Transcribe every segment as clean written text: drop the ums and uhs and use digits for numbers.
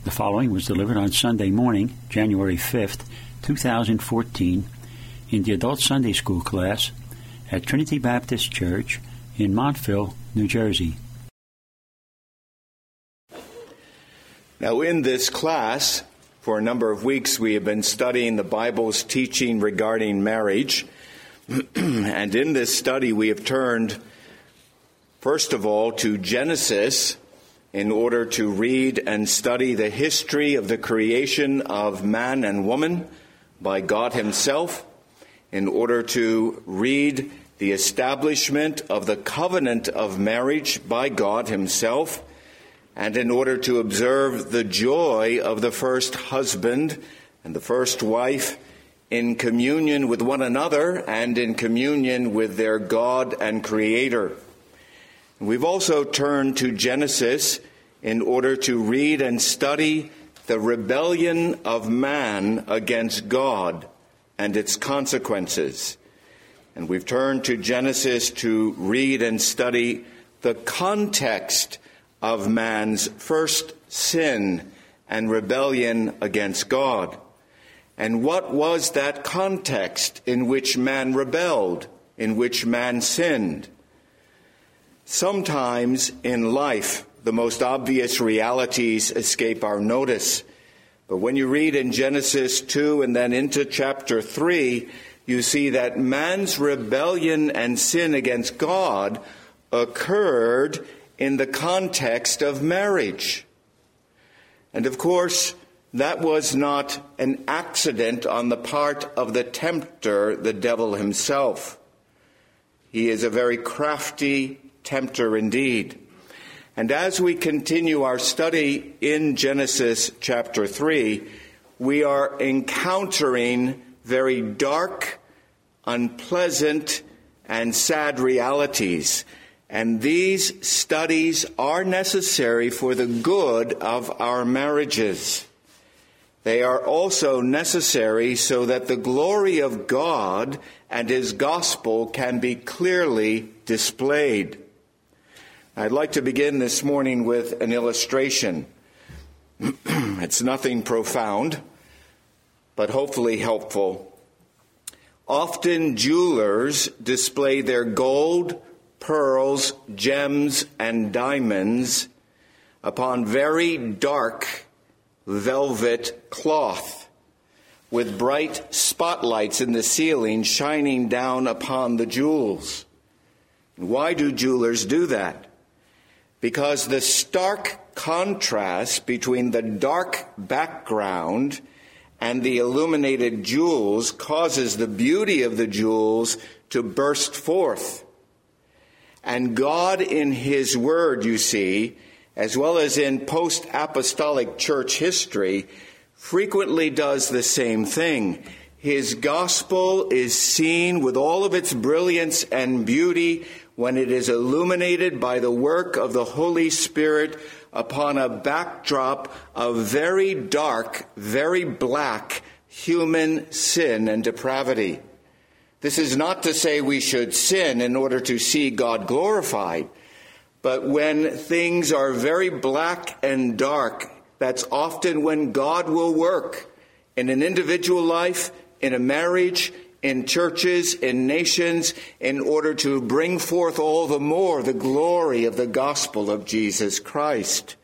The following was delivered on Sunday morning, January 5th, 2014, in the Adult Sunday School class at Trinity Baptist Church in Montville, New Jersey. Now, in this class, for a number of weeks, we have been studying the Bible's teaching regarding marriage. And in this study, we have turned, first of all, to Genesis in order to read and study the history of the creation of man and woman by God Himself, in order to read the establishment of the covenant of marriage by God Himself, and in order to observe the joy of the first husband and the first wife in communion with one another and in communion with their God and Creator. We've also turned to Genesis in order to read and study the rebellion of man against God and its consequences. And we've turned to Genesis to read and study the context of man's first sin and rebellion against God. And what was that context in which man rebelled, in which man sinned? Sometimes in life, the most obvious realities escape our notice. But when you read in Genesis 2 and then into chapter 3, you see that man's rebellion and sin against God occurred in the context of marriage. And of course, that was not an accident on the part of the tempter, the devil himself. He is a very crafty tempter indeed. And as we continue our study in Genesis chapter 3, we are encountering very dark, unpleasant, and sad realities. And these studies are necessary for the good of our marriages. They are also necessary so that the glory of God and His gospel can be clearly displayed. I'd like to begin this morning with an illustration. It's nothing profound, but hopefully helpful. Often jewelers display their gold, pearls, gems, and diamonds upon very dark velvet cloth with bright spotlights in the ceiling shining down upon the jewels. Why do jewelers do that? Because the stark contrast between the dark background and the illuminated jewels causes the beauty of the jewels to burst forth. And God in His Word, you see, as well as in post-apostolic church history, frequently does the same thing. His gospel is seen with all of its brilliance and beauty when it is illuminated by the work of the Holy Spirit upon a backdrop of very dark, very black human sin and depravity. This is not to say we should sin in order to see God glorified, but when things are very black and dark, that's often when God will work in an individual life, in a marriage, in churches, in nations, in order to bring forth all the more the glory of the gospel of Jesus Christ.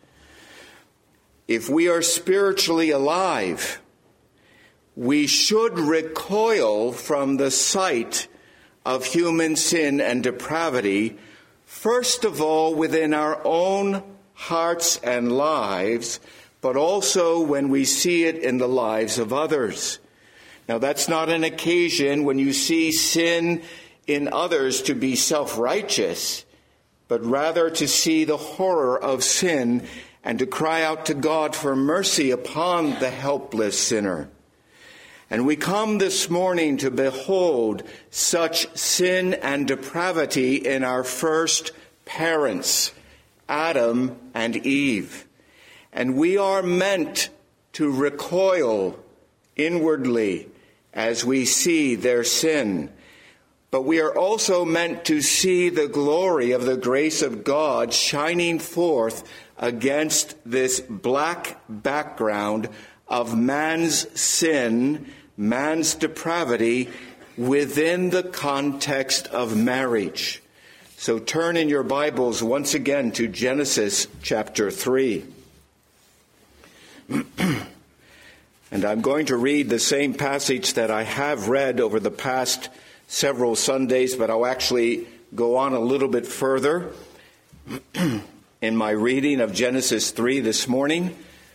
If we are spiritually alive, we should recoil from the sight of human sin and depravity, first of all within our own hearts and lives, but also when we see it in the lives of others. Now, that's not an occasion when you see sin in others to be self-righteous, but rather to see the horror of sin and to cry out to God for mercy upon the helpless sinner. And we come this morning to behold such sin and depravity in our first parents, Adam and Eve. And we are meant to recoil inwardly as we see their sin. But we are also meant to see the glory of the grace of God shining forth against this black background of man's sin, man's depravity within the context of marriage. So turn in your Bibles once again to Genesis chapter 3. And I'm going to read the same passage that I have read over the past several Sundays, but I'll actually go on a little bit further in my reading of Genesis 3 this morning.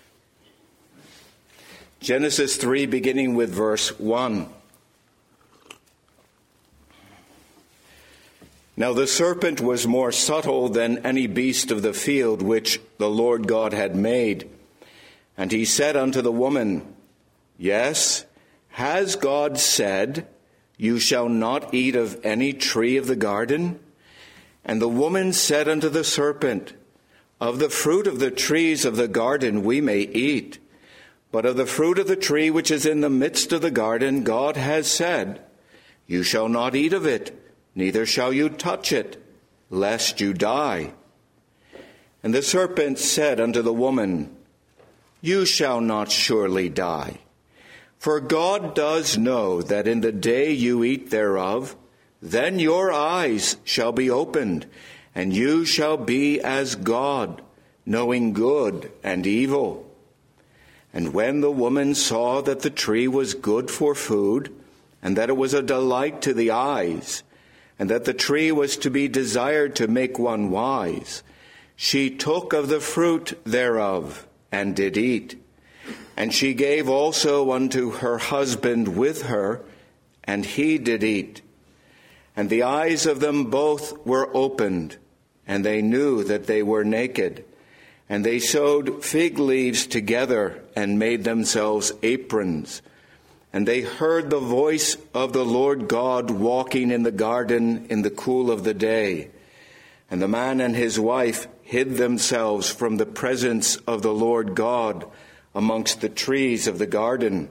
Genesis 3, beginning with verse 1. Now the serpent was more subtle than any beast of the field which the Lord God had made. And he said unto the woman, Yes, has God said, You shall not eat of any tree of the garden? And the woman said unto the serpent, Of the fruit of the trees of the garden we may eat, but of the fruit of the tree which is in the midst of the garden God has said, You shall not eat of it, neither shall you touch it, lest you die. And the serpent said unto the woman, You shall not surely die. For God does know that in the day you eat thereof, then your eyes shall be opened, and you shall be as God, knowing good and evil. And when the woman saw that the tree was good for food, and that it was a delight to the eyes, and that the tree was to be desired to make one wise, she took of the fruit thereof, and did eat. And she gave also unto her husband with her, and he did eat. And the eyes of them both were opened, and they knew that they were naked. And they sewed fig leaves together, and made themselves aprons. And they heard the voice of the Lord God walking in the garden in the cool of the day. And the man and his wife hid themselves from the presence of the Lord God amongst the trees of the garden.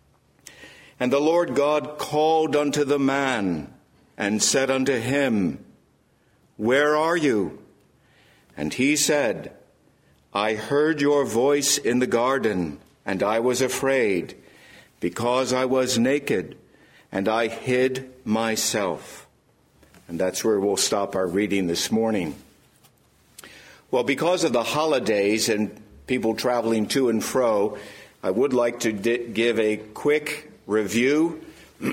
And the Lord God called unto the man, and said unto him, Where are you? And he said, I heard your voice in the garden, and I was afraid, because I was naked, and I hid myself. And that's where we'll stop our reading this morning. Well, because of the holidays and people traveling to and fro, I would like to give a quick review.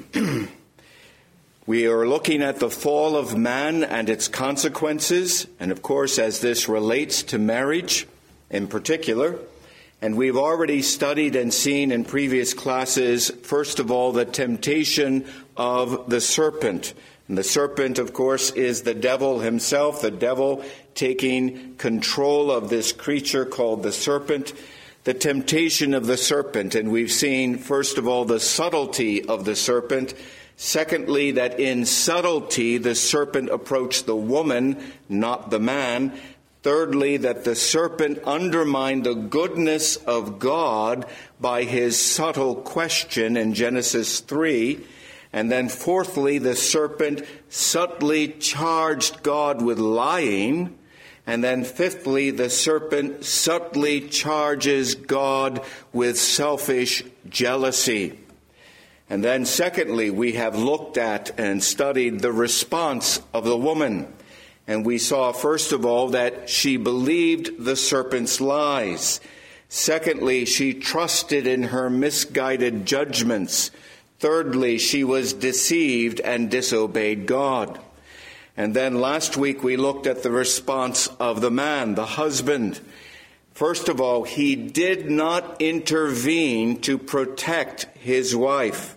We are looking at the fall of man and its consequences, and of course, as this relates to marriage in particular. And we've already studied and seen in previous classes, first of all, the temptation of the serpent. And the serpent, of course, is the devil himself, the devil taking control of this creature called the serpent, the temptation of the serpent. And we've seen, first of all, the subtlety of the serpent. Secondly, that in subtlety, the serpent approached the woman, not the man. Thirdly, that the serpent undermined the goodness of God by his subtle question in Genesis 3. And then fourthly, the serpent subtly charged God with lying. And then fifthly, the serpent subtly charges God with selfish jealousy. And then secondly, we have looked at and studied the response of the woman. And we saw, first of all, that she believed the serpent's lies. Secondly, she trusted in her misguided judgments. Thirdly, she was deceived and disobeyed God. And then last week we looked at the response of the man, the husband. First of all, he did not intervene to protect his wife.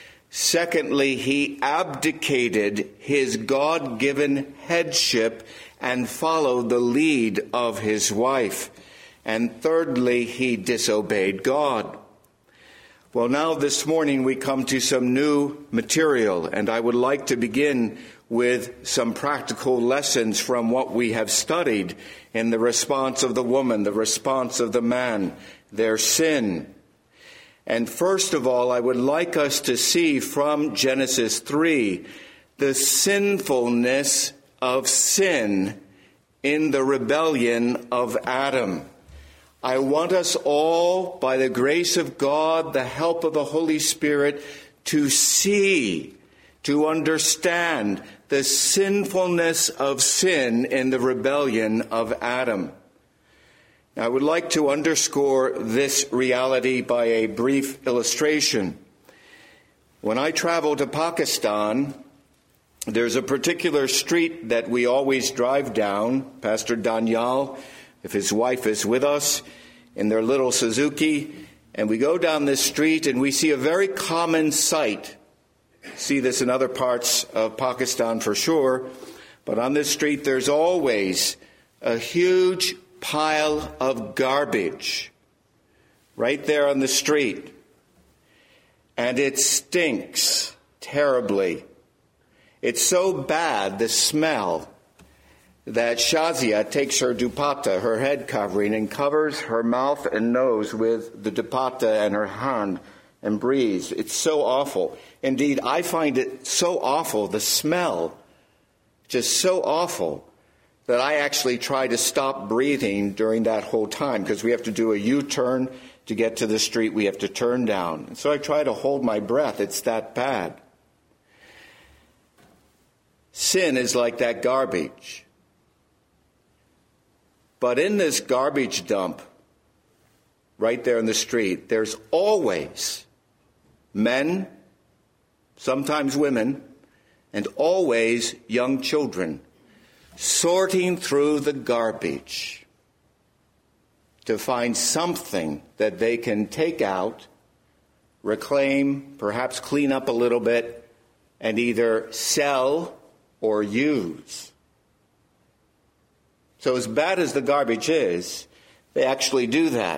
Secondly, he abdicated his God-given headship and followed the lead of his wife. And thirdly, he disobeyed God. Well, now this morning we come to some new material, and I would like to begin with some practical lessons from what we have studied in the response of the woman, the response of the man, their sin. And first of all, I would like us to see from Genesis 3 the sinfulness of sin in the rebellion of Adam. I want us all, by the grace of God, the help of the Holy Spirit, to see, to understand the sinfulness of sin in the rebellion of Adam. Now, I would like to underscore this reality by a brief illustration. When I travel to Pakistan, there's a particular street that we always drive down. Pastor Danyal, if his wife is with us, in their little Suzuki, and we go down this street and we see a very common sight. See this in other parts of Pakistan for sure, but on this street there's always a huge pile of garbage right there on the street. And it stinks terribly. It's so bad, the smell, that Shazia takes her dupatta, her head covering, and covers her mouth and nose with the dupatta and her hand and breathes. It's so awful. Indeed, I find it so awful, the smell, just so awful, that I actually try to stop breathing during that whole time, because we have to do a U-turn to get to the street. We have to turn down. And so I try to hold my breath. It's that bad. Sin is like that garbage. But in this garbage dump, right there in the street, there's always men, sometimes women, and always young children sorting through the garbage to find something that they can take out, reclaim, perhaps clean up a little bit, and either sell or use. So as bad as the garbage is, they actually do that.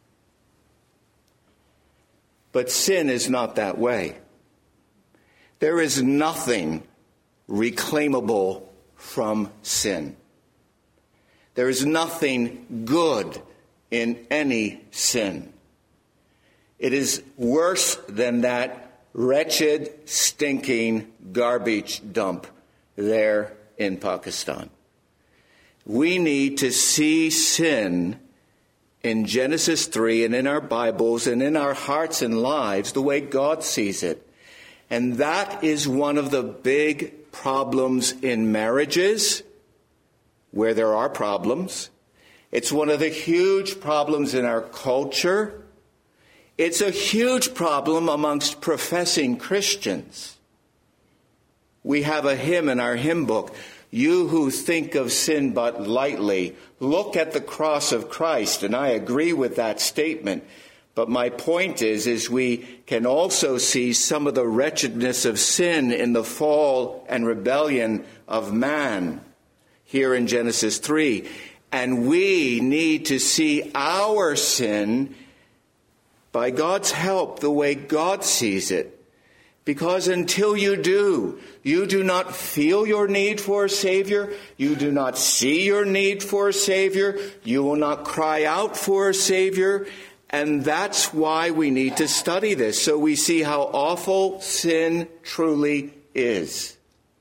But sin is not that way. There is nothing reclaimable from sin. There is nothing good in any sin. It is worse than that wretched, stinking garbage dump there in Pakistan. We need to see sin in Genesis 3 and in our Bibles and in our hearts and lives the way God sees it. And that is one of the big problems in marriages, where there are problems. It's one of the huge problems in our culture. It's a huge problem amongst professing Christians. We have a hymn in our hymn book, "You who think of sin but lightly, look at the cross of Christ." And I agree with that statement. But my point is we can also see some of the wretchedness of sin in the fall and rebellion of man here in Genesis 3. And we need to see our sin by God's help the way God sees it. Because until you do not feel your need for a Savior. You do not see your need for a Savior. You will not cry out for a Savior. And that's why we need to study this, so we see how awful sin truly is.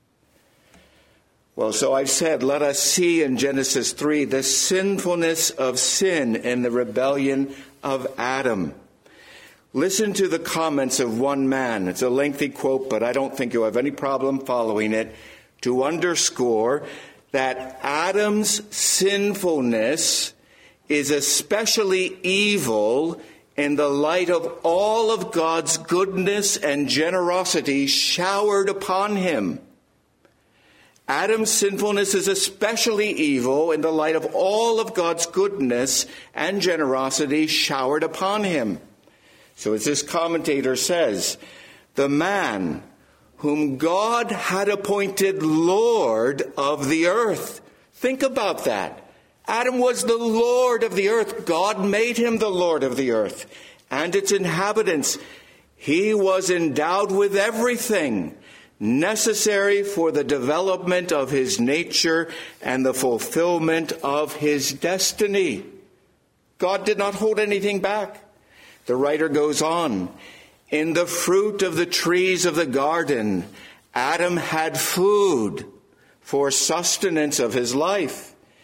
Well, so I've said, let us see in Genesis 3 the sinfulness of sin and the rebellion of Adam. Listen to the comments of one man. It's a lengthy quote, but I don't think you'll have any problem following it, to underscore that Adam's sinfulness is especially evil in the light of all of God's goodness and generosity showered upon him. Adam's sinfulness is especially evil in the light of all of God's goodness and generosity showered upon him. So as this commentator says, the man whom God had appointed Lord of the earth. Think about that. Adam was the Lord of the earth. God made him the Lord of the earth and its inhabitants. He was endowed with everything necessary for the development of his nature and the fulfillment of his destiny. God did not hold anything back. The writer goes on, in the fruit of the trees of the garden, Adam had food for sustenance of his life.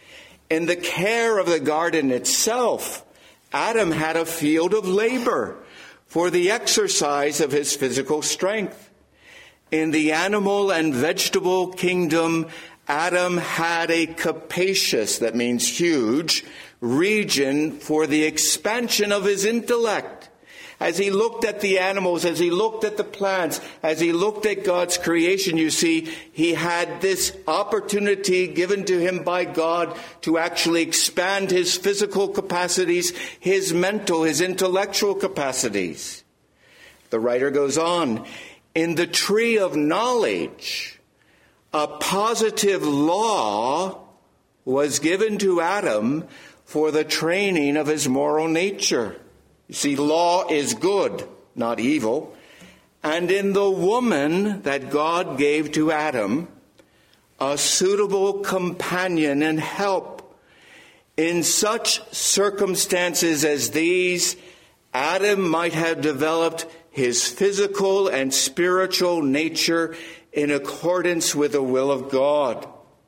In the care of the garden itself, Adam had a field of labor for the exercise of his physical strength. In the animal and vegetable kingdom, Adam had a capacious, that means huge, region for the expansion of his intellect. As he looked at the animals, as he looked at the plants, as he looked at God's creation, you see, he had this opportunity given to him by God to actually expand his physical capacities, his mental, his intellectual capacities. The writer goes on, in the tree of knowledge, a positive law was given to Adam for the training of his moral nature. You see, law is good, not evil. And in the woman that God gave to Adam, a suitable companion and help. In such circumstances as these, Adam might have developed his physical and spiritual nature in accordance with the will of God.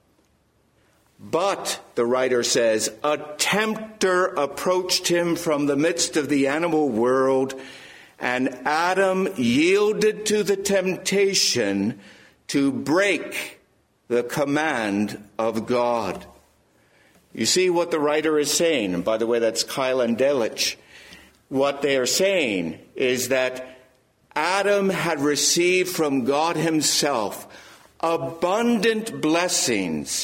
But, the writer says, a tempter approached him from the midst of the animal world, and Adam yielded to the temptation to break the command of God. You see what the writer is saying, and by the way, that's Keil and Delitzsch. What they are saying is that Adam had received from God himself abundant blessings,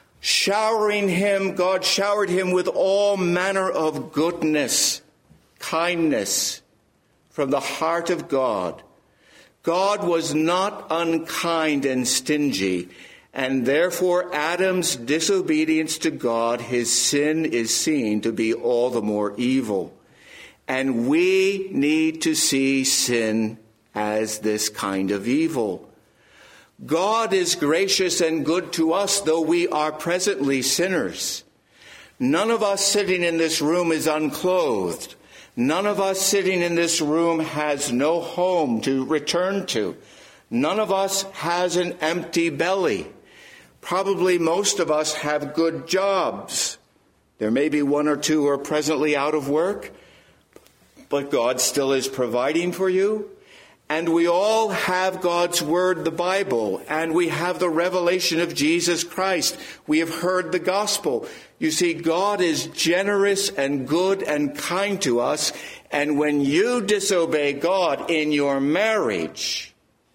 God showered him with all manner of goodness, kindness from the heart of God. God was not unkind and stingy, and therefore Adam's disobedience to God, his sin, is seen to be all the more evil. And we need to see sin as this kind of evil. God is gracious and good to us, though we are presently sinners. None of us sitting in this room is unclothed. None of us sitting in this room has no home to return to. None of us has an empty belly. Probably most of us have good jobs. There may be one or two who are presently out of work, but God still is providing for you. And we all have God's Word, the Bible, and we have the revelation of Jesus Christ. We have heard the gospel. You see, God is generous and good and kind to us. And when you disobey God in your marriage,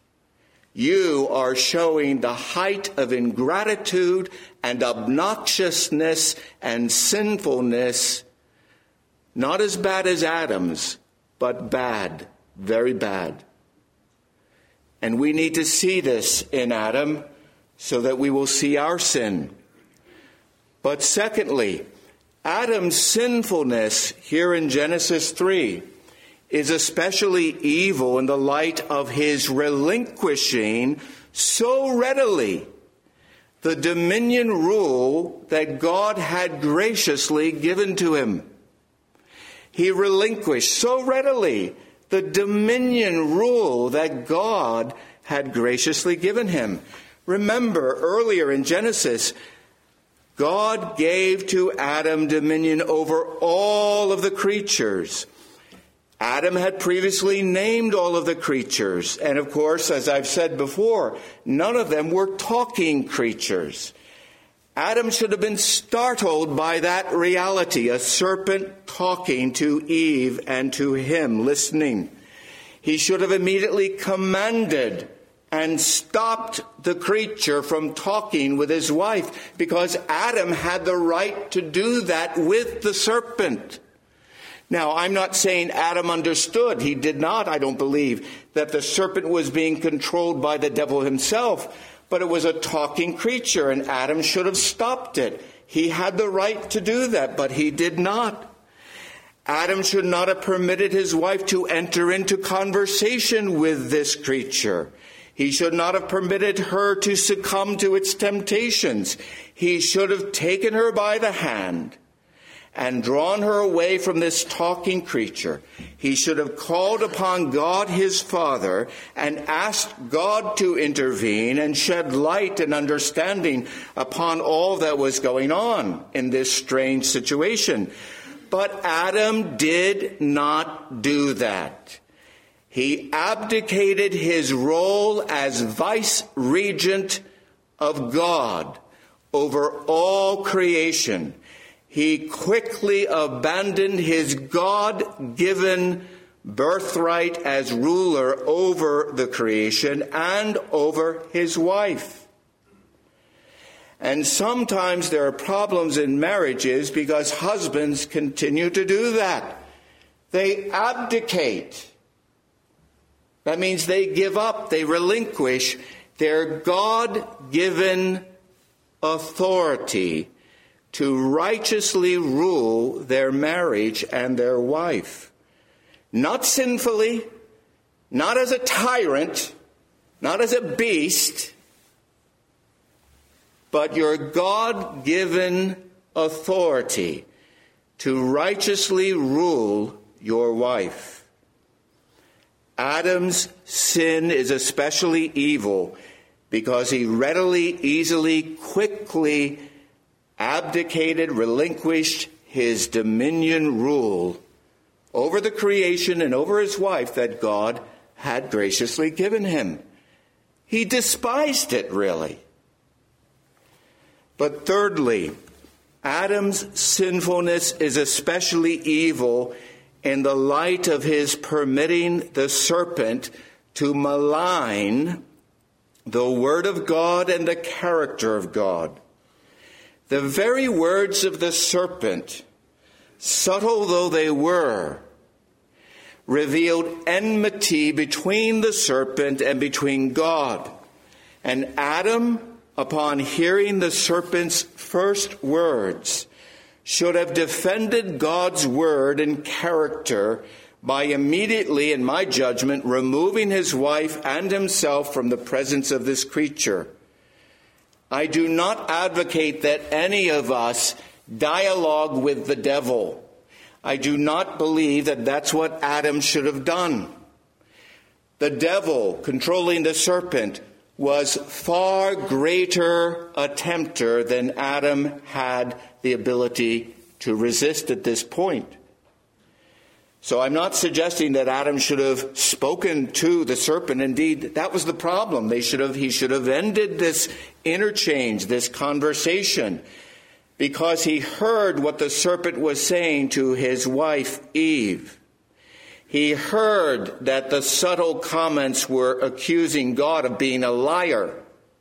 you are showing the height of ingratitude and obnoxiousness and sinfulness, not as bad as Adam's, but bad, very bad. And we need to see this in Adam so that we will see our sin. But secondly, Adam's sinfulness here in Genesis 3 is especially evil in the light of his relinquishing so readily the dominion rule that God had graciously given to him. He relinquished so readily the dominion rule that God had graciously given him. Remember, earlier in Genesis, God gave to Adam dominion over all of the creatures. Adam had previously named all of the creatures. And of course, as I've said before, none of them were talking creatures. Adam should have been startled by that reality, a serpent talking to Eve and to him listening. He should have immediately commanded and stopped the creature from talking with his wife, because Adam had the right to do that with the serpent. Now, I'm not saying Adam understood. He did not, I don't believe, that the serpent was being controlled by the devil himself. But it was a talking creature, and Adam should have stopped it. He had the right to do that, but he did not. Adam should not have permitted his wife to enter into conversation with this creature. He should not have permitted her to succumb to its temptations. He should have taken her by the hand and drawn her away from this talking creature. He should have called upon God his Father and asked God to intervene and shed light and understanding upon all that was going on in this strange situation. But Adam did not do that. He abdicated his role as vice-regent of God over all creation. He quickly abandoned his God-given birthright as ruler over the creation and over his wife. And sometimes there are problems in marriages because husbands continue to do that. They abdicate. That means they give up, they relinquish their God-given authority to righteously rule their marriage and their wife. Not sinfully, not as a tyrant, not as a beast, but your God-given authority to righteously rule your wife. Adam's sin is especially evil because he readily, easily, quickly abdicated, relinquished his dominion rule over the creation and over his wife that God had graciously given him. He despised it, really. But thirdly, Adam's sinfulness is especially evil in the light of his permitting the serpent to malign the word of God and the character of God. The very words of the serpent, subtle though they were, revealed enmity between the serpent and between God. And Adam, upon hearing the serpent's first words, should have defended God's word and character by immediately, in my judgment, removing his wife and himself from the presence of this creature. I do not advocate that any of us dialogue with the devil. I do not believe that that's what Adam should have done. The devil, controlling the serpent, was far greater a tempter than Adam had the ability to resist at this point. So I'm not suggesting that Adam should have spoken to the serpent. Indeed, that was the problem. He should have ended this interchange, this conversation, because he heard what the serpent was saying to his wife, Eve. He heard that the subtle comments were accusing God of being a liar.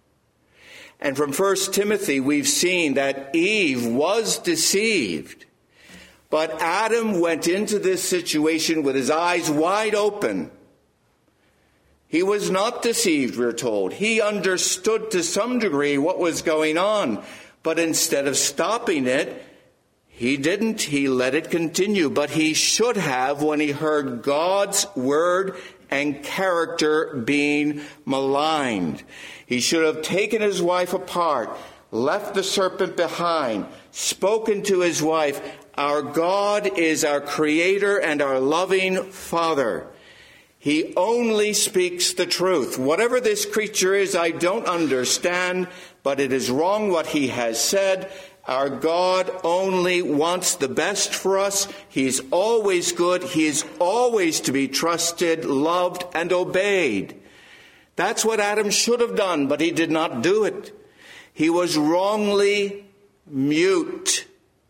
And from 1 Timothy, we've seen that Eve was deceived. But Adam went into this situation with his eyes wide open. He was not deceived, we're told. He understood to some degree what was going on. But instead of stopping it, he didn't. He let it continue. But he should have when he heard God's word and character being maligned. He should have taken his wife apart, left the serpent behind, spoken to his wife. Our God is our creator and our loving Father. He only speaks the truth. Whatever this creature is, I don't understand, but it is wrong what he has said. Our God only wants the best for us. He's always good. He is always to be trusted, loved, and obeyed. That's what Adam should have done, but he did not do it. He was wrongly mute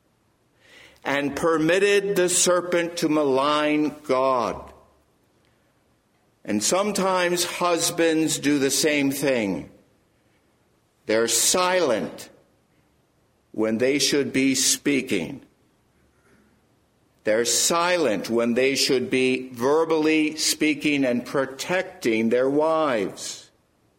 and permitted the serpent to malign God. And sometimes husbands do the same thing. They're silent when they should be speaking. They're silent when they should be verbally speaking and protecting their wives.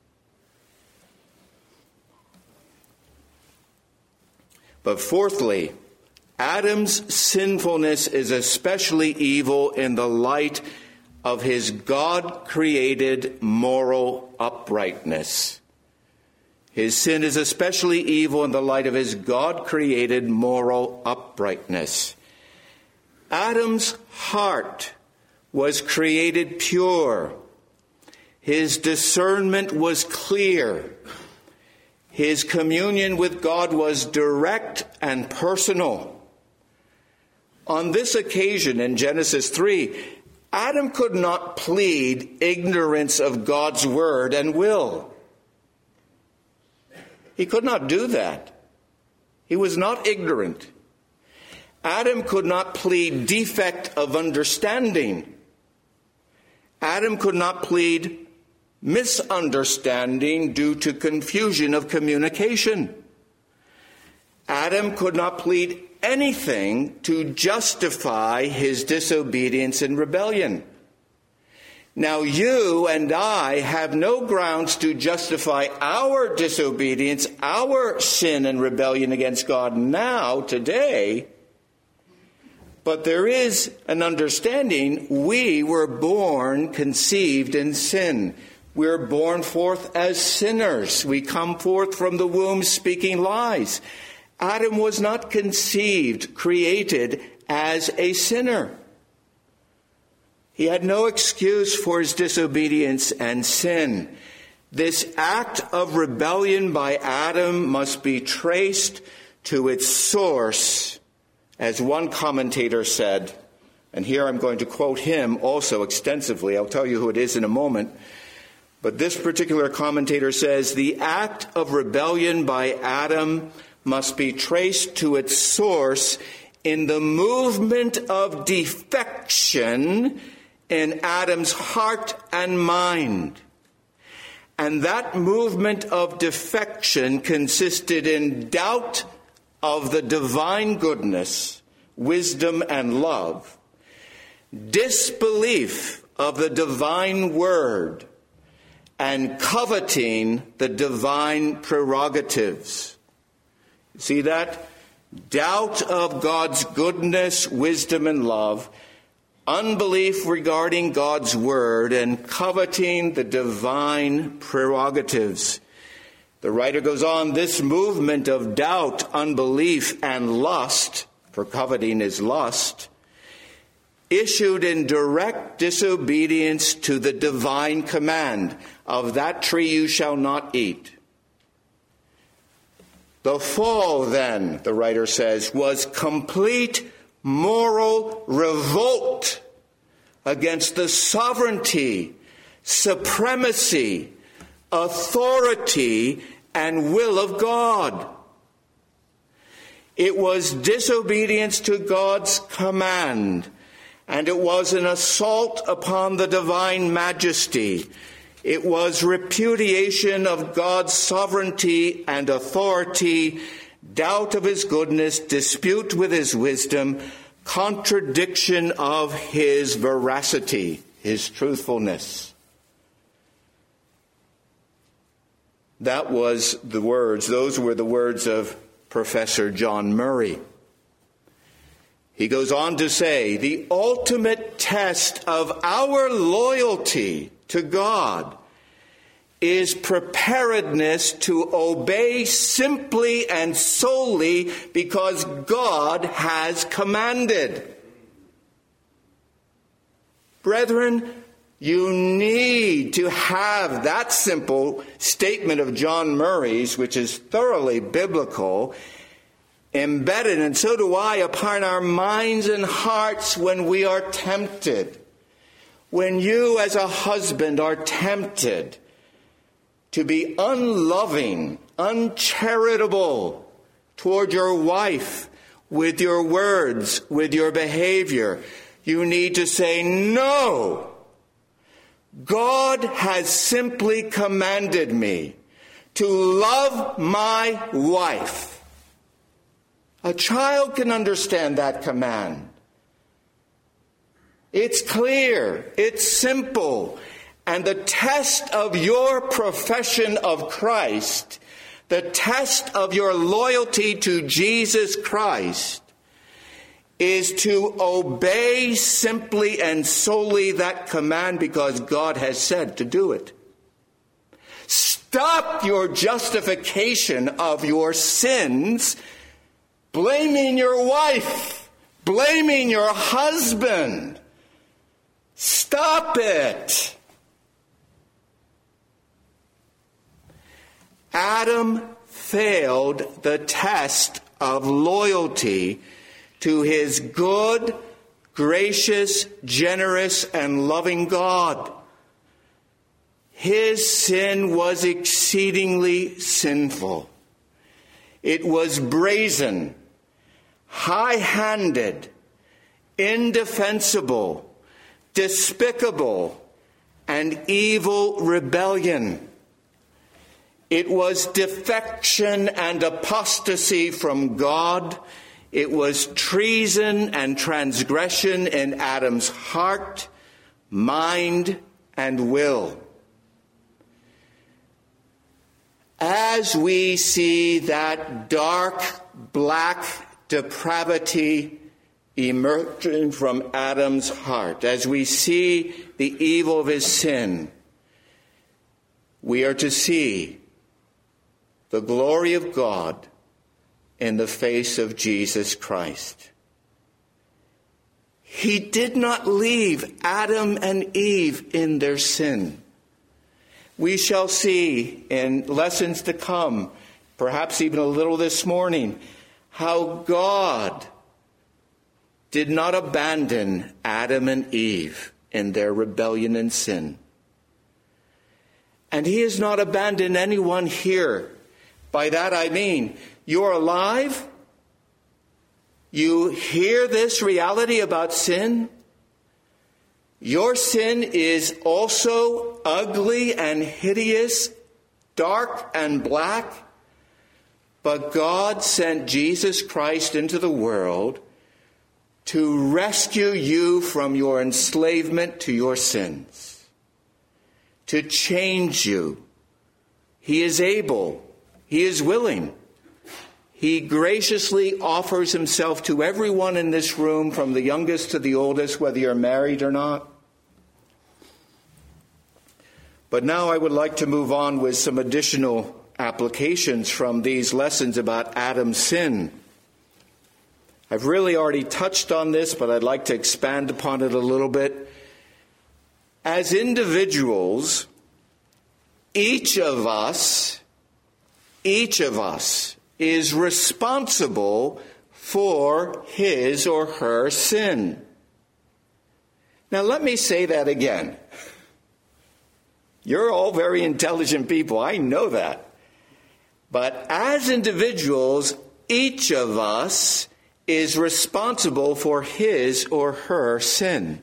But fourthly, Adam's sinfulness is especially evil in the light of his God-created moral uprightness. His sin is especially evil in the light of his God-created moral uprightness. Adam's heart was created pure. His discernment was clear. His communion with God was direct and personal. On this occasion in Genesis 3, Adam could not plead ignorance of God's word and will. He could not do that. He was not ignorant. Adam could not plead defect of understanding. Adam could not plead misunderstanding due to confusion of communication. Adam could not plead anything to justify his disobedience and rebellion. Now you and I have no grounds to justify our disobedience, our sin and rebellion against God now, today. But there is an understanding we were born conceived in sin. We're born forth as sinners. We come forth from the womb speaking lies. Adam was not conceived, created as a sinner. He had no excuse for his disobedience and sin. This act of rebellion by Adam must be traced to its source, as one commentator said, and here I'm going to quote him also extensively. I'll tell you who it is in a moment. But this particular commentator says, the act of rebellion by Adam must be traced to its source in the movement of defection in Adam's heart and mind. And that movement of defection consisted in doubt of the divine goodness, wisdom, and love, disbelief of the divine word, and coveting the divine prerogatives. See that? Doubt of God's goodness, wisdom, and love, unbelief regarding God's word, and coveting the divine prerogatives. The writer goes on, this movement of doubt, unbelief, and lust, for coveting is lust, issued in direct disobedience to the divine command, of that tree you shall not eat. The fall, then, the writer says, was complete moral revolt against the sovereignty, supremacy, authority, and will of God. It was disobedience to God's command, and it was an assault upon the divine majesty. It was repudiation of God's sovereignty and authority, doubt of his goodness, dispute with his wisdom, contradiction of his veracity, his truthfulness. Those were the words of Professor John Murray. He goes on to say, the ultimate test of our loyalty to God is preparedness to obey simply and solely because God has commanded. Brethren, you need to have that simple statement of John Murray's, which is thoroughly biblical, embedded, and so do I, upon our minds and hearts when we are tempted. When you as a husband are tempted to be unloving, uncharitable toward your wife with your words, with your behavior, you need to say, no. God has simply commanded me to love my wife. A child can understand that command. It's clear, it's simple, and the test of your profession of Christ, the test of your loyalty to Jesus Christ, is to obey simply and solely that command because God has said to do it. Stop your justification of your sins, blaming your wife, blaming your husband. Stop it! Adam failed the test of loyalty to his good, gracious, generous, and loving God. His sin was exceedingly sinful. It was brazen, high-handed, indefensible, despicable, and evil rebellion. It was defection and apostasy from God. It was treason and transgression in Adam's heart, mind, and will. As we see that dark, black depravity emerging from Adam's heart, as we see the evil of his sin, we are to see the glory of God in the face of Jesus Christ. He did not leave Adam and Eve in their sin. We shall see in lessons to come, perhaps even a little this morning, how God did not abandon Adam and Eve in their rebellion and sin. And he has not abandoned anyone here. By that I mean, you're alive, you hear this reality about sin. Your sin is also ugly and hideous, dark and black, but God sent Jesus Christ into the world to rescue you from your enslavement to your sins, to change you. He is able. He is willing. He graciously offers himself to everyone in this room, from the youngest to the oldest, whether you're married or not. But now I would like to move on with some additional applications from these lessons about Adam's sin. I've really already touched on this, but I'd like to expand upon it a little bit. As individuals, each of us is responsible for his or her sin. Now let me say that again. You're all very intelligent people, I know that. But as individuals, each of us is responsible for his or her sin.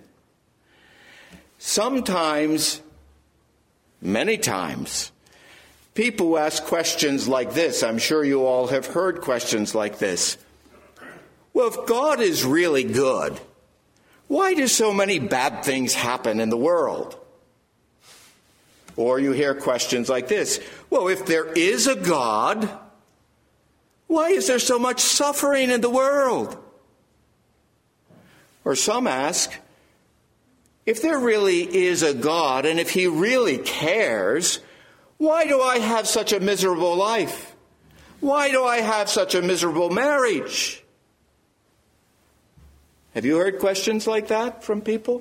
Sometimes, many times, people ask questions like this. I'm sure you all have heard questions like this. Well, if God is really good, why do so many bad things happen in the world? Or you hear questions like this. Well, if there is a God, why is there so much suffering in the world? Or some ask, if there really is a God, and if he really cares, why do I have such a miserable life? Why do I have such a miserable marriage? Have you heard questions like that from people?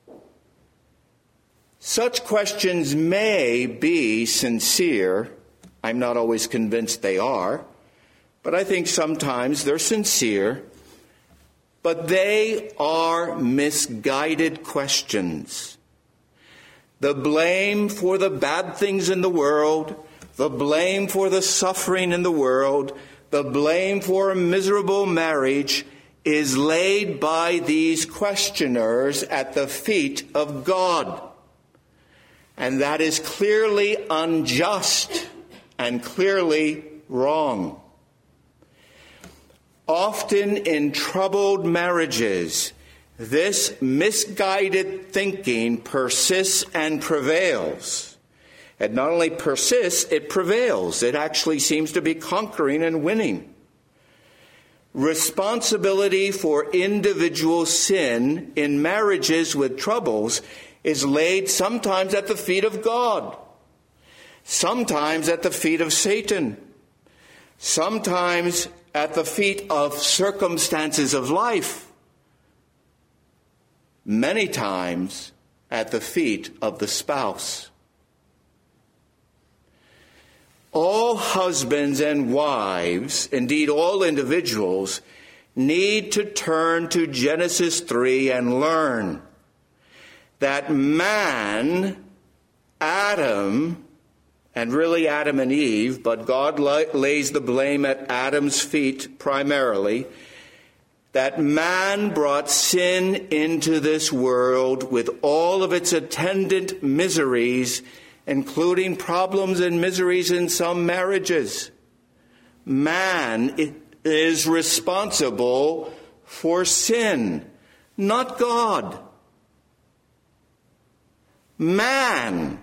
Such questions may be sincere. I'm not always convinced they are, but I think sometimes they're sincere. But they are misguided questions. The blame for the bad things in the world, the blame for the suffering in the world, the blame for a miserable marriage is laid by these questioners at the feet of God. And that is clearly unjust and clearly wrong. Often in troubled marriages, this misguided thinking persists and prevails. It not only persists, it prevails. It actually seems to be conquering and winning. Responsibility for individual sin in marriages with troubles is laid sometimes at the feet of God, sometimes at the feet of Satan, sometimes at the feet of circumstances of life, many times at the feet of the spouse. All husbands and wives, indeed all individuals, need to turn to Genesis 3 and learn that man, Adam, and really Adam and Eve, but God lays the blame at Adam's feet primarily, that man brought sin into this world with all of its attendant miseries, including problems and miseries in some marriages. Man is responsible for sin, not God. Man,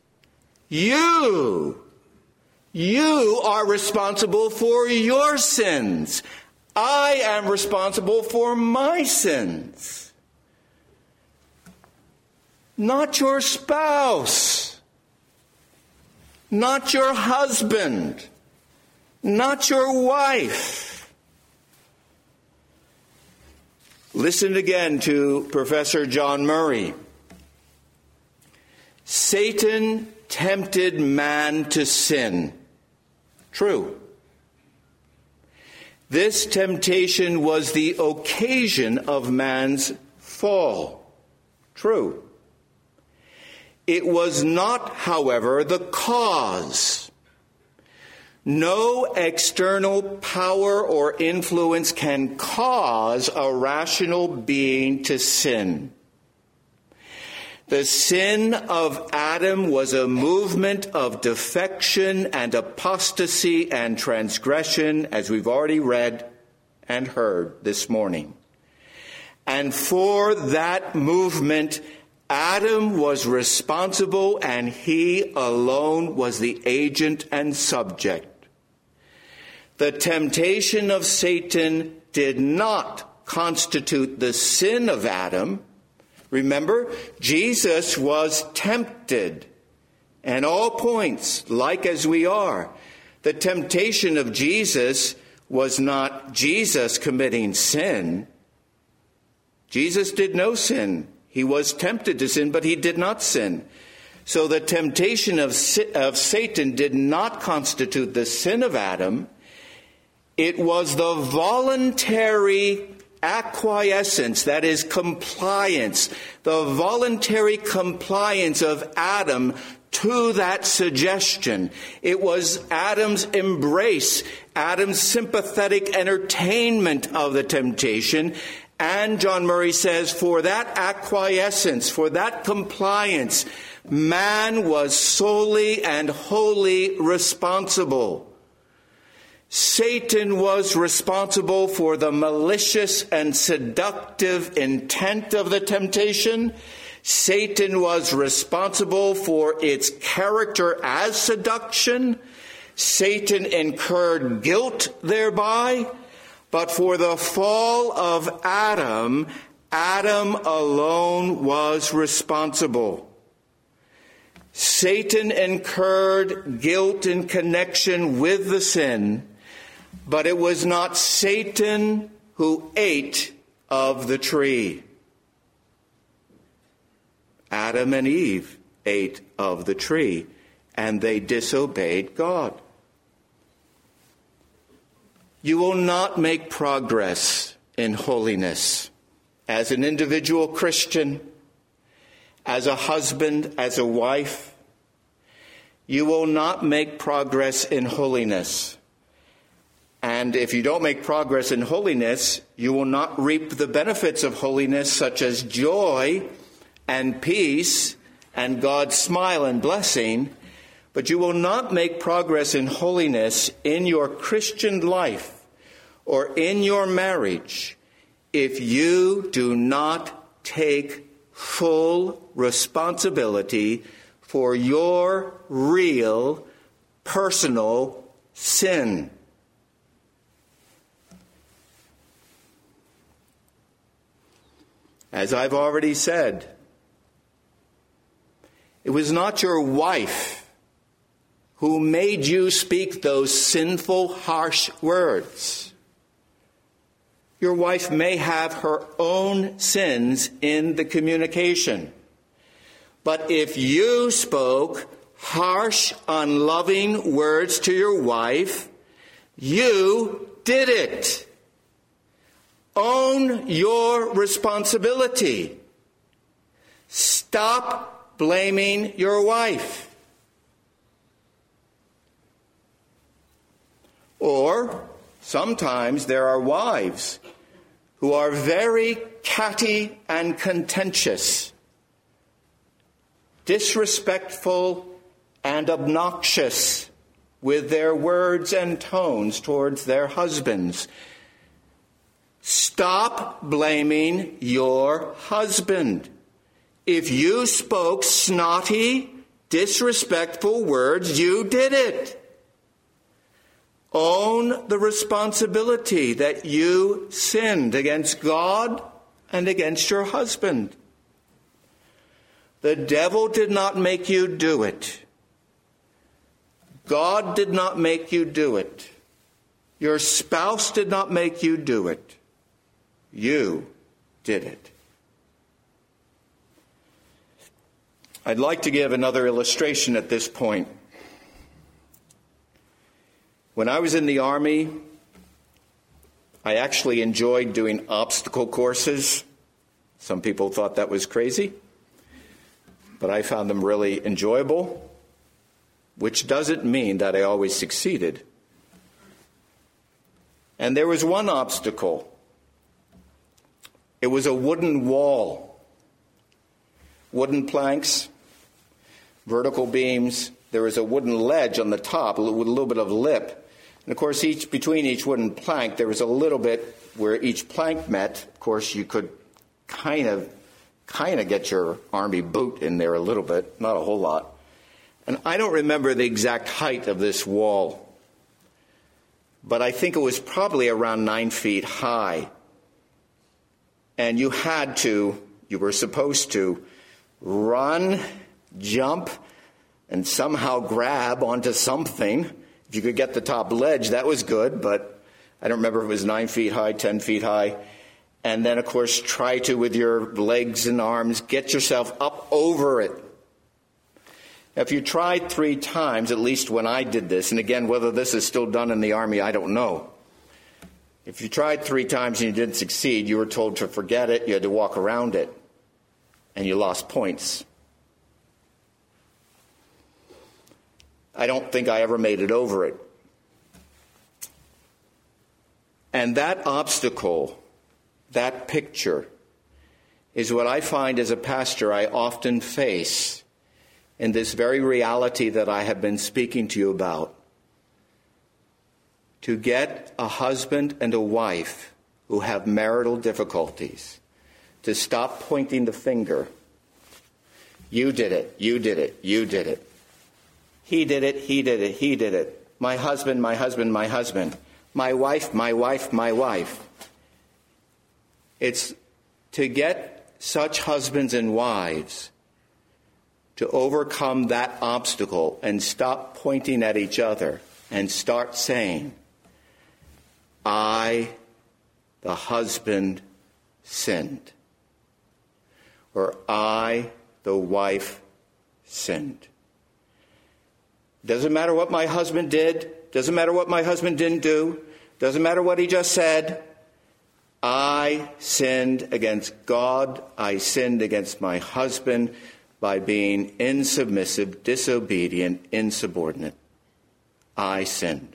you are responsible for your sins. I am responsible for my sins. Not your spouse. Not your husband. Not your wife. Listen again to Professor John Murray. Satan tempted man to sin. True. This temptation was the occasion of man's fall. True. It was not, however, the cause. No external power or influence can cause a rational being to sin. The sin of Adam was a movement of defection and apostasy and transgression, as we've already read and heard this morning. And for that movement, Adam was responsible, and he alone was the agent and subject. The temptation of Satan did not constitute the sin of Adam. Remember, Jesus was tempted, and all points, like as we are. The temptation of Jesus was not Jesus committing sin. Jesus did no sin. He was tempted to sin, but he did not sin. So the temptation of Satan did not constitute the sin of Adam. It was the voluntary acquiescence, that is compliance, the voluntary compliance of Adam to that suggestion. It was Adam's embrace, Adam's sympathetic entertainment of the temptation. And John Murray says, for that acquiescence, for that compliance, man was solely and wholly responsible. Satan was responsible for the malicious and seductive intent of the temptation. Satan was responsible for its character as seduction. Satan incurred guilt thereby. But for the fall of Adam, Adam alone was responsible. Satan incurred guilt in connection with the sin, but it was not Satan who ate of the tree. Adam and Eve ate of the tree, and they disobeyed God. You will not make progress in holiness as an individual Christian, as a husband, as a wife. You will not make progress in holiness. And if you don't make progress in holiness, you will not reap the benefits of holiness, such as joy and peace and God's smile and blessing. But you will not make progress in holiness in your Christian life or in your marriage if you do not take full responsibility for your real personal sin. As I've already said, it was not your wife who made you speak those sinful, harsh words. Your wife may have her own sins in the communication. But if you spoke harsh, unloving words to your wife, you did it. Own your responsibility. Stop blaming your wife. Or sometimes there are wives who are very catty and contentious, disrespectful and obnoxious with their words and tones towards their husbands. Stop blaming your husband. If you spoke snotty, disrespectful words, you did it. Own the responsibility that you sinned against God and against your husband. The devil did not make you do it. God did not make you do it. Your spouse did not make you do it. You did it. I'd like to give another illustration at this point. When I was in the Army, I actually enjoyed doing obstacle courses. Some people thought that was crazy, but I found them really enjoyable, which doesn't mean that I always succeeded. And there was one obstacle. It was a wooden wall, wooden planks, vertical beams. There was a wooden ledge on the top with a little bit of lip. And, of course, between each wooden plank, there was a little bit where each plank met. Of course, you could kind of get your Army boot in there a little bit, not a whole lot. And I don't remember the exact height of this wall, but I think it was probably around 9 feet high. And you were supposed to run, jump, and somehow grab onto something. If you could get the top ledge, that was good, but I don't remember if it was 9 feet high, 10 feet high. And then, of course, try to, with your legs and arms, get yourself up over it. Now, if you tried 3 times, at least when I did this, and again, whether this is still done in the Army, I don't know. If you tried 3 times and you didn't succeed, you were told to forget it, you had to walk around it, and you lost points. I don't think I ever made it over it. And that obstacle, that picture, is what I find as a pastor I often face in this very reality that I have been speaking to you about. To get a husband and a wife who have marital difficulties to stop pointing the finger. You did it, you did it, you did it. He did it, he did it, he did it. My husband, my husband, my husband. My wife, my wife, my wife. It's to get such husbands and wives to overcome that obstacle and stop pointing at each other and start saying, I, the husband, sinned. Or I, the wife, sinned. Doesn't matter what my husband did. Doesn't matter what my husband didn't do. Doesn't matter what he just said. I sinned against God. I sinned against my husband by being insubmissive, disobedient, insubordinate. I sinned.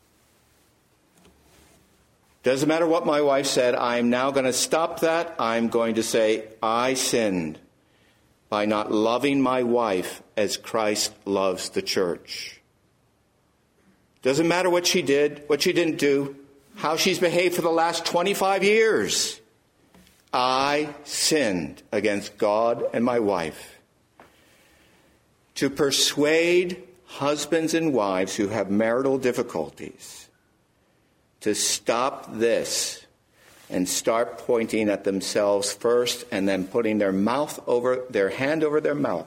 Doesn't matter what my wife said. I'm now going to stop that. I'm going to say, I sinned by not loving my wife as Christ loves the church. Doesn't matter what she did, what she didn't do, how she's behaved for the last 25 years. I sinned against God and my wife. To persuade husbands and wives who have marital difficulties to stop this and start pointing at themselves first and then putting their hand over their mouth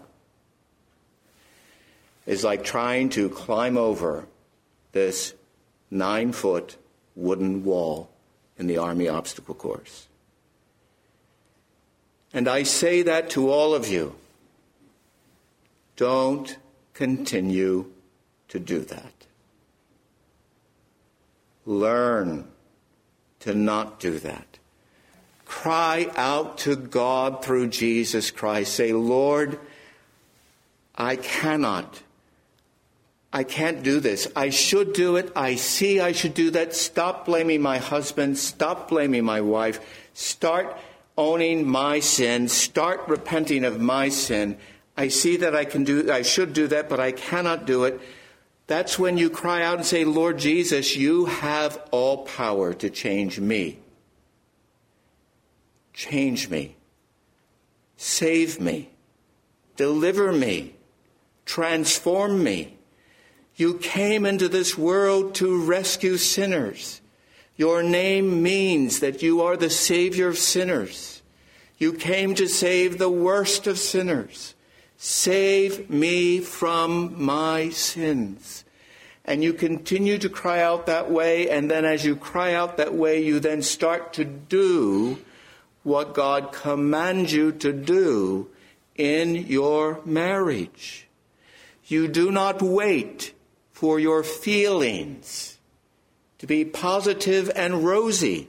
is like trying to climb over this 9-foot wooden wall in the Army obstacle course. And I say that to all of you Don't continue to do that. Learn to not do that. Cry out to God through Jesus Christ. Say, Lord, I can't do this. I should do it. I see I should do that. Stop blaming my husband. Stop blaming my wife. Start owning my sin. Start repenting of my sin. I see that I should do that, but I cannot do it. That's when you cry out and say, Lord Jesus, you have all power to change me. Change me. Save me. Deliver me. Transform me. You came into this world to rescue sinners. Your name means that you are the Savior of sinners. You came to save the worst of sinners. Save me from my sins. And you continue to cry out that way, and then as you cry out that way, you then start to do what God commands you to do in your marriage. You do not wait for your feelings to be positive and rosy.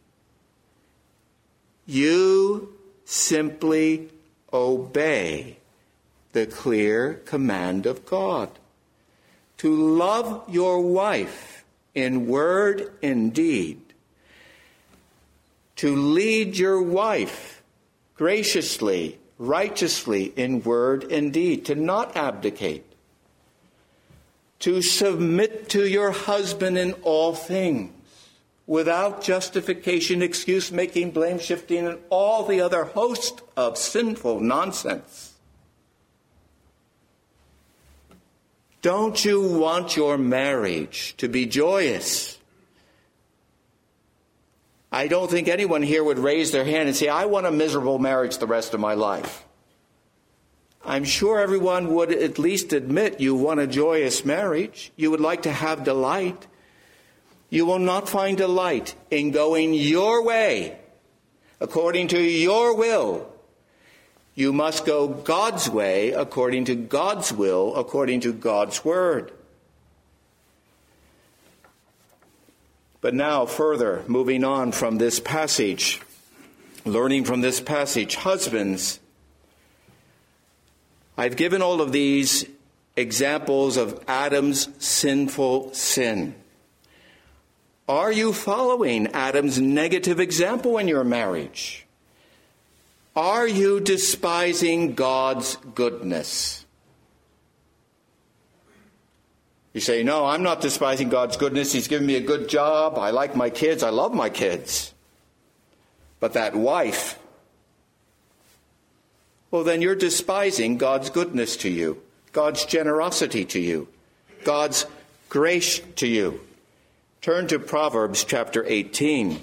You simply obey the clear command of God to love your wife in word and deed, to lead your wife graciously, righteously in word and deed, to not abdicate, to submit to your husband in all things, without justification, excuse-making, blame-shifting, and all the other host of sinful nonsense. Don't you want your marriage to be joyous? I don't think anyone here would raise their hand and say, I want a miserable marriage the rest of my life. I'm sure everyone would at least admit you want a joyous marriage. You would like to have delight. You will not find delight in going your way, according to your will. You must go God's way, according to God's will, according to God's word. But now, further, moving on from this passage, learning from this passage, husbands, I've given all of these examples of Adam's sinful sin. Are you following Adam's negative example in your marriage? Are you despising God's goodness? You say, no, I'm not despising God's goodness. He's given me a good job. I like my kids. I love my kids. But that wife, well, then you're despising God's goodness to you, God's generosity to you, God's grace to you. Turn to Proverbs chapter 18.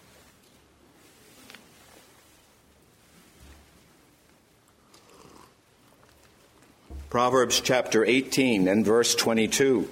Proverbs chapter 18 and verse 22.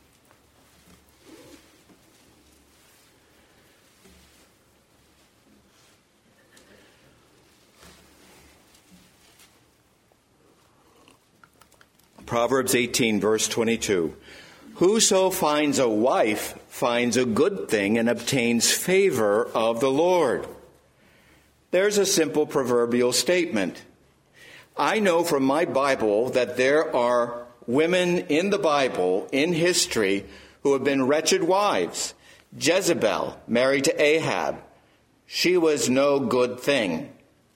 Proverbs 18, verse 22. Whoso finds a wife finds a good thing and obtains favor of the Lord. There's a simple proverbial statement. I know from my Bible that there are women in the Bible, in history, who have been wretched wives. Jezebel, married to Ahab, she was no good thing.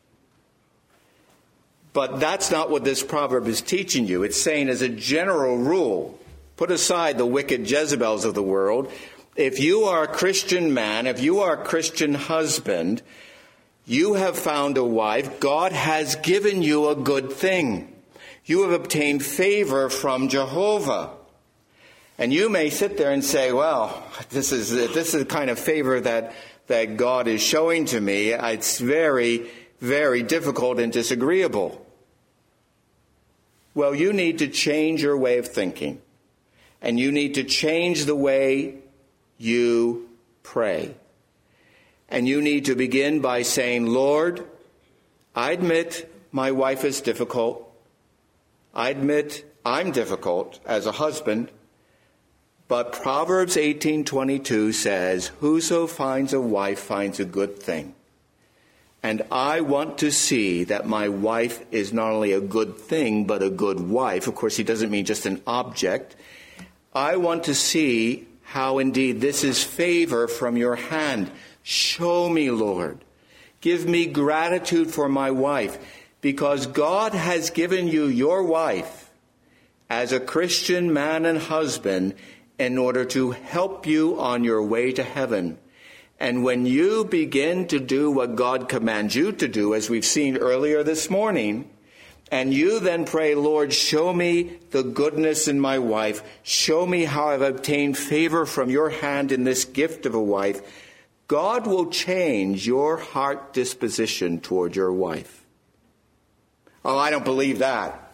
But that's not what this proverb is teaching you. It's saying as a general rule, put aside the wicked Jezebels of the world. If you are a Christian man, if you are a Christian husband, you have found a wife. God has given you a good thing. You have obtained favor from Jehovah. And you may sit there and say, well, this is the kind of favor that God is showing to me. It's very, very difficult and disagreeable. Well, you need to change your way of thinking. And you need to change the way you pray. And you need to begin by saying, Lord, I admit my wife is difficult. I admit I'm difficult as a husband, but Proverbs 18:22 says, "Whoso finds a wife finds a good thing." And I want to see that my wife is not only a good thing, but a good wife. Of course, he doesn't mean just an object. I want to see how indeed this is favor from your hand. Show me, Lord. Give me gratitude for my wife, because God has given you your wife as a Christian man and husband in order to help you on your way to heaven. And when you begin to do what God commands you to do, as we've seen earlier this morning, and you then pray, Lord, show me the goodness in my wife. Show me how I've obtained favor from your hand in this gift of a wife. God will change your heart disposition toward your wife. Oh, I don't believe that.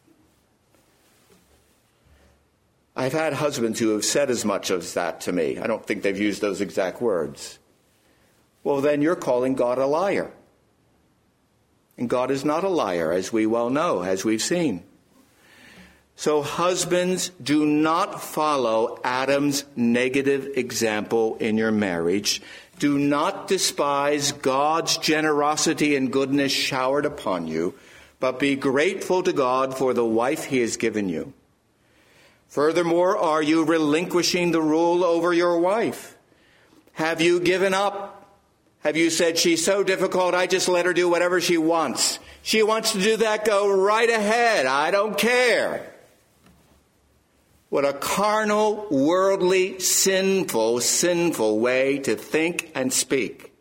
I've had husbands who have said as much as that to me. I don't think they've used those exact words. Well, then you're calling God a liar. And God is not a liar, as we well know, as we've seen. So husbands, do not follow Adam's negative example in your marriage. Do not despise God's generosity and goodness showered upon you, but be grateful to God for the wife he has given you. Furthermore, are you relinquishing the rule over your wife? Have you given up? Have you said, she's so difficult, I just let her do whatever she wants? She wants to do that, go right ahead. I don't care. What a carnal, worldly, sinful way to think and speak.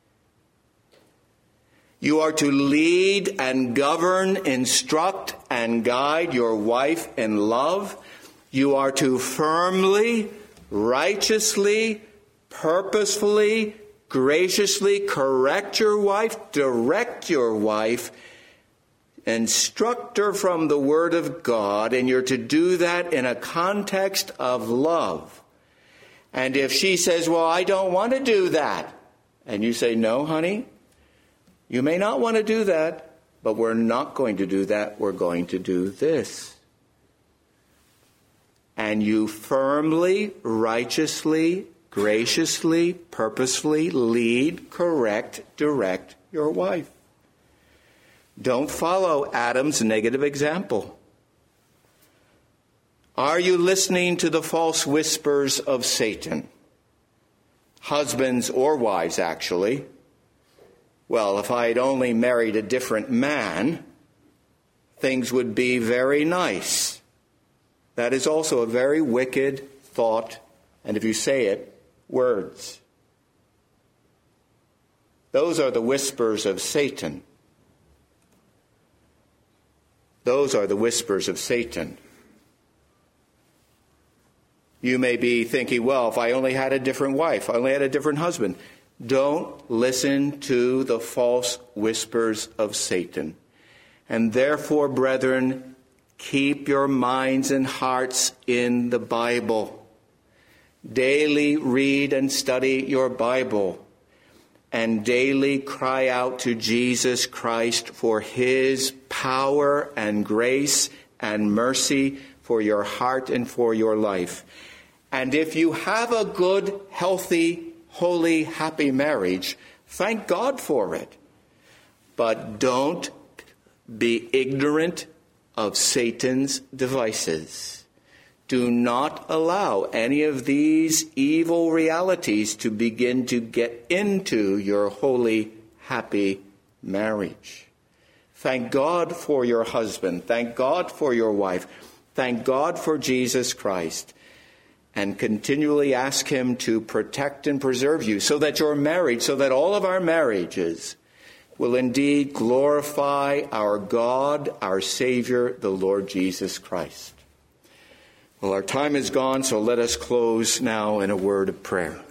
You are to lead and govern, instruct and guide your wife in love. You are to firmly, righteously, purposefully, graciously correct your wife, direct your wife, instruct her from the Word of God, and you're to do that in a context of love. And if she says, well, I don't want to do that, and you say, no, honey, you may not want to do that, but we're not going to do that. We're going to do this. And you firmly, righteously, graciously, purposefully lead, correct, direct your wife. Don't follow Adam's negative example. Are you listening to the false whispers of Satan? Husbands or wives, actually. Well, if I had only married a different man, things would be very nice. That is also a very wicked thought, and if you say it, words. Those are the whispers of Satan. Those are the whispers of Satan. You may be thinking, well, if I only had a different wife, I only had a different husband. Don't listen to the false whispers of Satan. And therefore, brethren, keep your minds and hearts in the Bible. Daily read and study your Bible. And daily cry out to Jesus Christ for his power and grace and mercy for your heart and for your life. And if you have a good, healthy, holy, happy marriage, thank God for it. But don't be ignorant of Satan's devices. Do not allow any of these evil realities to begin to get into your holy, happy marriage. Thank God for your husband. Thank God for your wife. Thank God for Jesus Christ. And continually ask him to protect and preserve you so that your marriage, so that all of our marriages will indeed glorify our God, our Savior, the Lord Jesus Christ. Well, our time is gone, so let us close now in a word of prayer.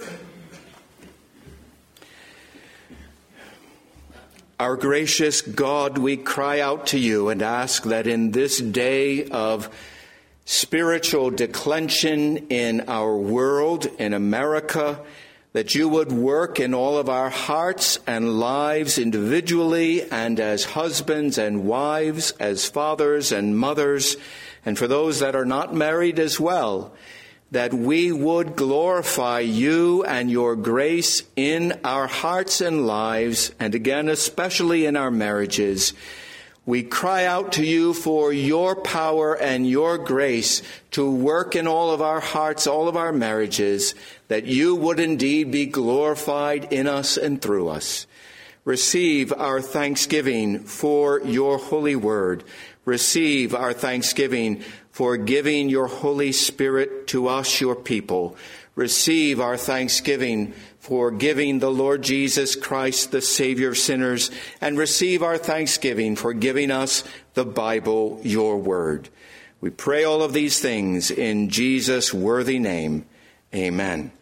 Our gracious God, we cry out to you and ask that in this day of spiritual declension in our world, in America, that you would work in all of our hearts and lives individually and as husbands and wives, as fathers and mothers, and for those that are not married as well, that we would glorify you and your grace in our hearts and lives, and again, especially in our marriages. We cry out to you for your power and your grace to work in all of our hearts, all of our marriages, that you would indeed be glorified in us and through us. Receive our thanksgiving for your holy word. Receive our thanksgiving for giving your Holy Spirit to us, your people. Receive our thanksgiving for giving the Lord Jesus Christ, the Savior of sinners, and receive our thanksgiving for giving us the Bible, your word. We pray all of these things in Jesus' worthy name. Amen.